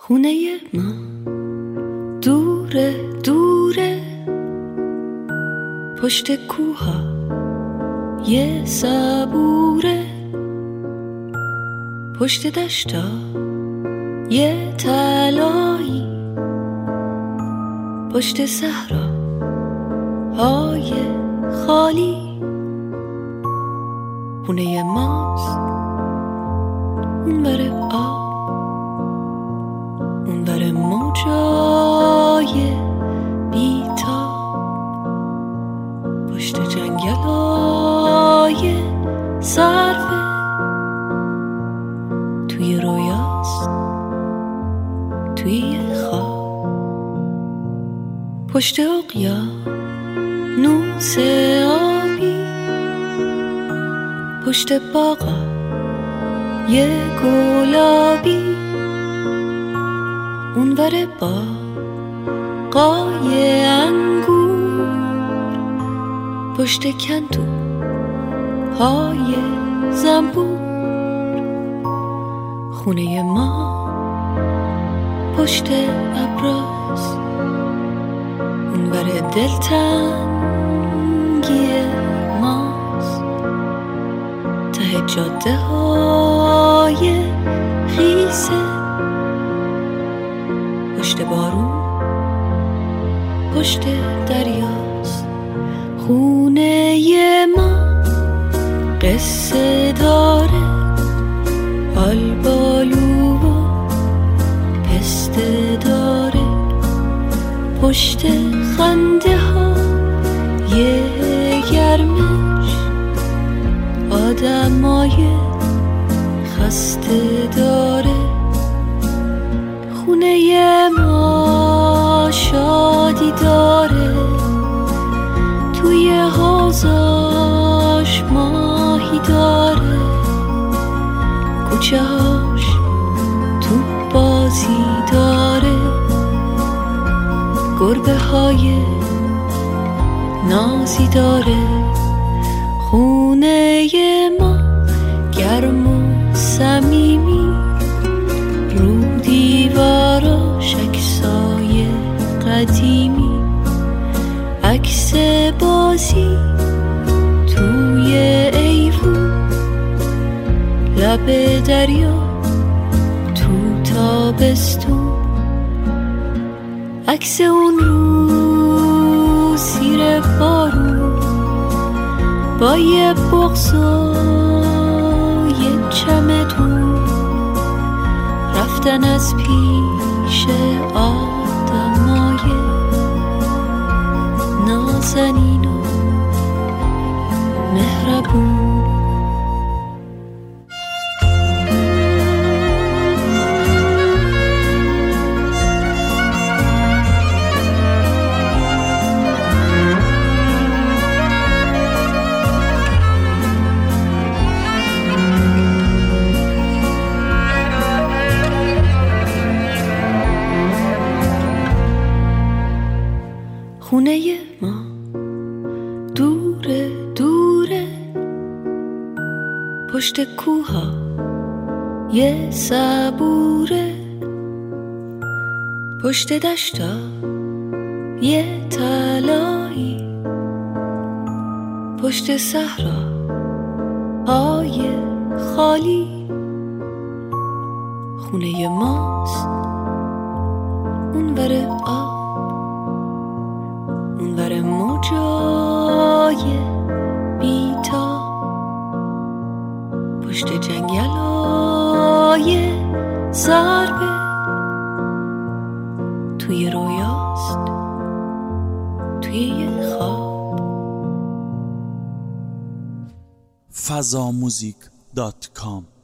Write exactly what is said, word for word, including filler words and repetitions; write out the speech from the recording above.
خونه ما دوره دوره، پشت کوها یه صبوره، پشت دشتا یه تلایی، پشت صحرا های خالی. خونه ماست اون بره آب، اون بره موجای بیتاب، پشت جنگلای سرفه، توی رویاست توی خواب، پشت اقیانوس آبی، پشت باغا یه گلابی، اون ور باغای انگور، پشت کندو های زنبور. خونه ما پشت ابراست، اون ور دلتنگی ماست، ته جاده های خیسه، پشت بارون پشت دریاست. خونه ما قصه داره، آلبالو و پسته داره، پشت خنده ها یه گرمش، آدمای خسته داره. خونه ما شادی داره، توی حوضاش ماهی داره، کوچه هاش تو بازی داره، گربه های نازی داره. خونه ما گرم و صمیمی، رو دیواراش عکسای قدیمی، عکس بازی توی ایوون، لب دریا تو تابستون، عکس اون رو زیر بارون، با یه بغض و یه چمدون، رفتن از پیش آدمای نازنین و مهربون. خونه ما دوره دوره، پشت کوها یه صبوره، پشت دشتا یه تلایی، پشت صحرا های خالی. خونه ماست اون ور آب، اون ور موجای بیتاب، پشت جنگلای سربه، توی رویاست توی خواب. فضاموزیک دات کام